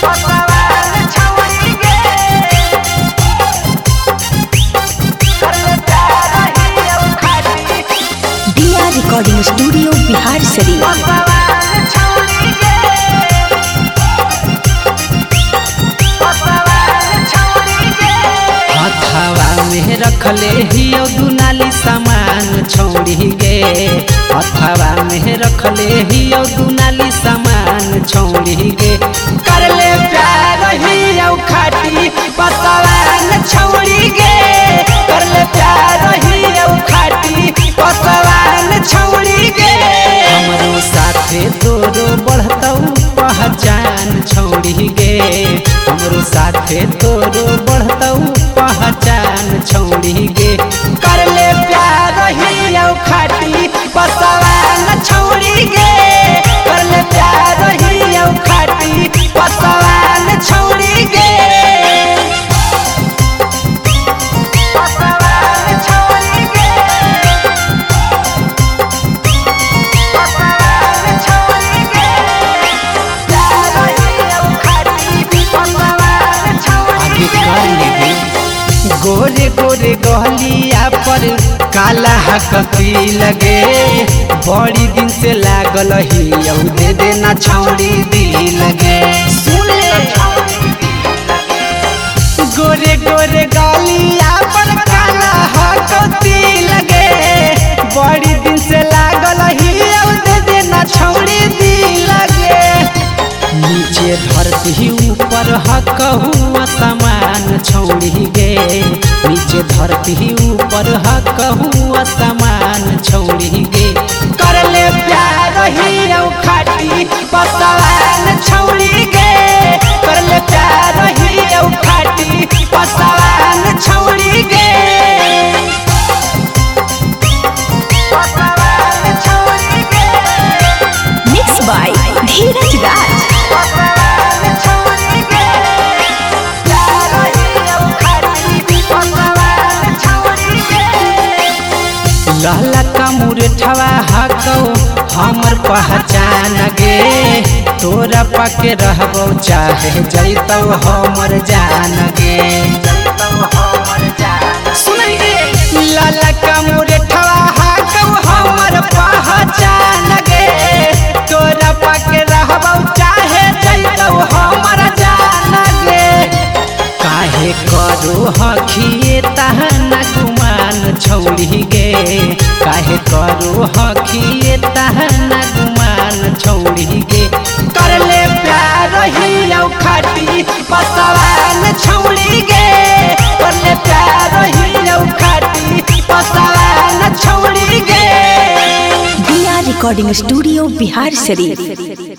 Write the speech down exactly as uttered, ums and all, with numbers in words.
Recording studio Bihar Sharif. हथवा में रखले हियो दुनाली सामान छोड़ी गे, हथवा में रखले हियो दुनाली सामान छोड़ी गे। कर ले प्यार हियो खाटी पसवान छोड़ी गे, कर ले प्यार हियो खाटी पसवान छोड़ी गे। हमरो साथे तोरो बढ़तौ पहचान छोड़ी गे, हमरो साथे तोरो बढ़तौ पहचान छोड़ी गे। कर ले प्यार हियो खाटी पसवान छोड़ी गे, कर ले प्यार हियो खाटी पसवान छोड़ी गे। गोरे गोरे गहलिया पर काला हकती लगे, बड़ी दिन से लागल ही दे देना छौड़ी दी लगे। गोरे गोरे गलिया पर काला हकती लगे, बड़ी दिन से लागल ही दे देना छौड़ी दी लगे। नीचे धरती ऊपर हकहुआ सामान छोड़ी गे, नीचे धरती ऊपर हकहुआ सामान छोड़ी गे। कर ले प्यार हियो खाटी पसवान छोड़ी गे, कर ले प्यार हियो खाटी पसवान छोड़ी गे। Mix by Dheeraj Raj. लहला का मुरेठवा हकौ हमर पहचान गे, तोरा पाके रहबो चाहे जैतौ हमर जान गे। लहला का मुरेठवा हकौ हमर पहचान गे, तोरा पाके रहबो चाहे जैतौ हमर जान गे। काहे करो हखिए तहना गुमान छोड़ी गे, काहे करो हखिए तहना गुमान छोड़ी गे। कर ले प्यार हियो खाटी पसवान छोड़ी गे, कर ले प्यार हियो खाटी पसवान छोड़ी गे। Recording studio Bihar Sharif.